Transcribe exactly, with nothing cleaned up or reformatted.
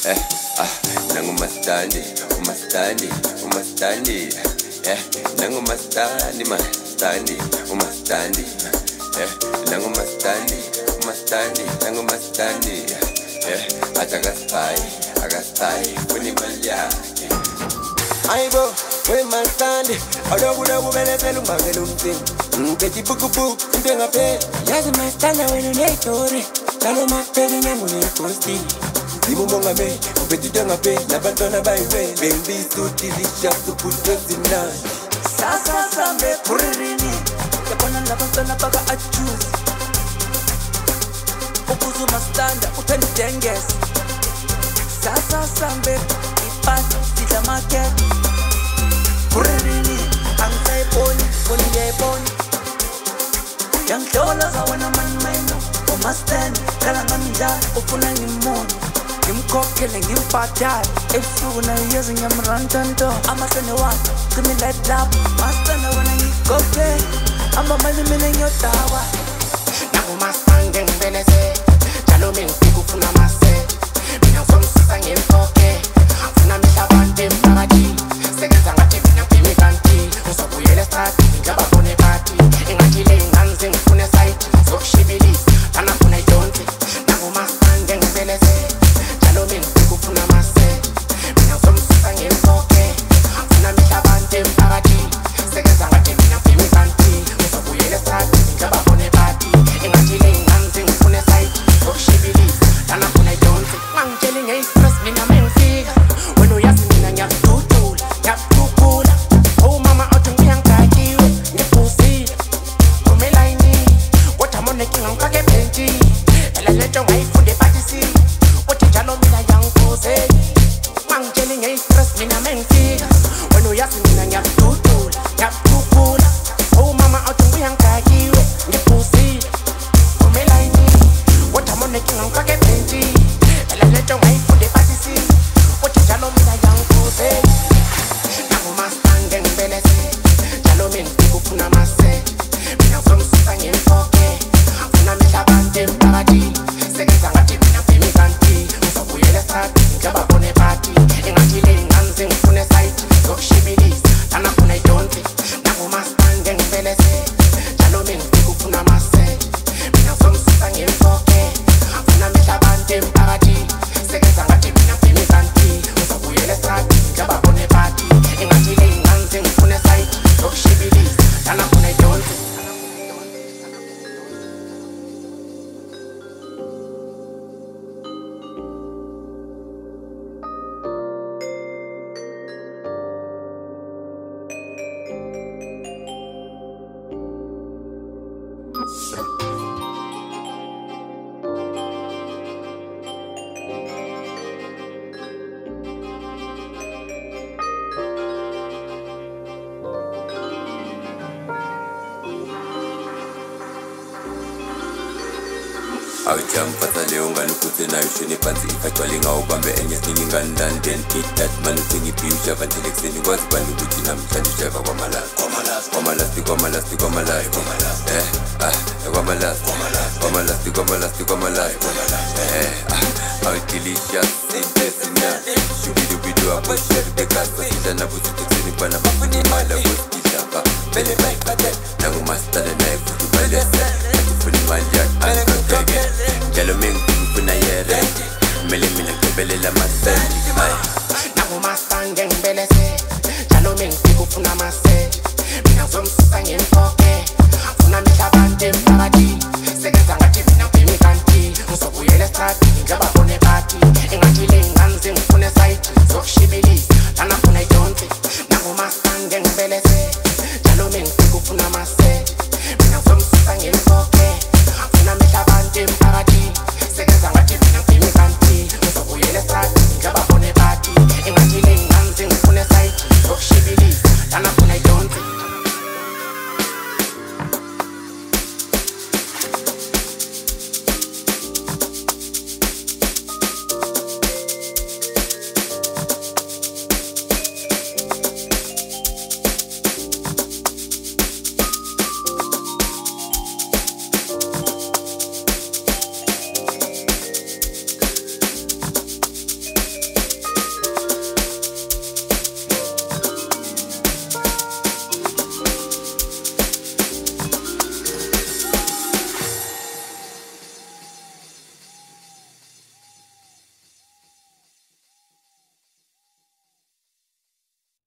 eh ah nangumastandi umastandi umastandi eh nangumastandi mastandi umastandi eh nangumastandi umastandi nangumastandi eh atakaspai akaspai kuni malya aibo we mastandi adobuda kubelezela umbangela umtini ngiphethe ibukubu into engapheli yazi mastanda wena uneyitori kalo mapeli nyanguneyiposti Ibu mongabe, upetita ngape, nabantwana bayiwe Bengisuti lishasu putozina Sasa sambe kuririni Yapana nabantwana baka achuzi Ukuzu mastanda, utani denges Sasa sambe, ipati, sila market Kuririni, angsa eponi, poni ya eponi Yang dola za wana manmeno Umastandi, kalanganja, ufuna ngimoni Ngimkhokhele ngimbhadale ebusuku nayo yezi ngiyamrantanto amasene wakhe give me that love master na wena ngikhokhele amamali mina ngiyodawa Nangu mastande ngibeleze njalo mengifika ufuna mase mina ngizomsusa ngimkhokhe ngifuna mihlabante emphakathi sekenza ngathi mina ngibhemi kanti uzobuyela esitradini ngiyababona ephathi engathi le ngane zengifuna esayidi zokushibilisa lana funa idonsi Nangu mastande ngibeleze Jalo min kufuna mase mina somsusa ngimkhokhe ngifuna mihlabante emphakathi sekenza ngathi mina ngibhemi kanti uzobuyela esitradini ngiyababona ephathi engathi le ngane zengifuna esayidi zokushibilisa lana funa idonsi ngangitsheli ngeyi-stress mina mengifika wena uyazi mina ngiyakududula ngiyakukhuphula oh mama othi ngibuya ngidakiwe ngiphuzile umelayinini kodwa monenkinga ngifake ebhentshini phela lento ngayifunde ephathisi uthi njalo mina yangiphuze mangitsheli ngeyi-stress mina mengifika wena uyazi mina ngiyakududula ngiyakukhuphula oh mama othi ngibuya ngidakiwe ngiphuzile umelayinini kodwa monenkinga ngifake ebhentshini phela lento ngayifunde ephathisi uthi njalo mina yangiphuze Nangu mastande ngibeleze njalo mengifika ufuna mase mina ngizomsusa ngimkhokhe ngifuna mihlabante emphakathini sekenza ngathi mina ngibhemi kanti uzobuyela esitradini ngiyababona ephathi engathi le ngane zengifuna esayidi zokushibilisa lana funa idonsi Nangu mastande ngibeleze njalo mengifika ufuna mase mina ngizomsusa ngimkhokhe ngifuna mihlabante emphakathini sekenza ngathi mina ngibhemi kanti uzobuyela esitradini ngiyababona ephathi engathi le ngane zengifuna esayidi zokushibilisa lana funa idonsi Awujampatha leyo ngane ukuze nayo ishone phansi ikagcwale ngawubambe enye siningi ingane then eat that man uthenga ibhiyu vantele ekuseni kwazi bani ukuthi namhlanje ujayiva kwamalasti kwamalasti kwamalasti kwamalasti eh ah kwamalasti kwamalasti kwamalasti kwamalasti eh ah awudelicious intesina shubidubidu apho share the gas sida nabuthi ekuseni bana bafuna imali akusitapa bele bayiphathe nangumastande naye futhi balese ufuna imali yakhe Jalo mengifuna yere Mele mina ngibelela masenti Nangu mastande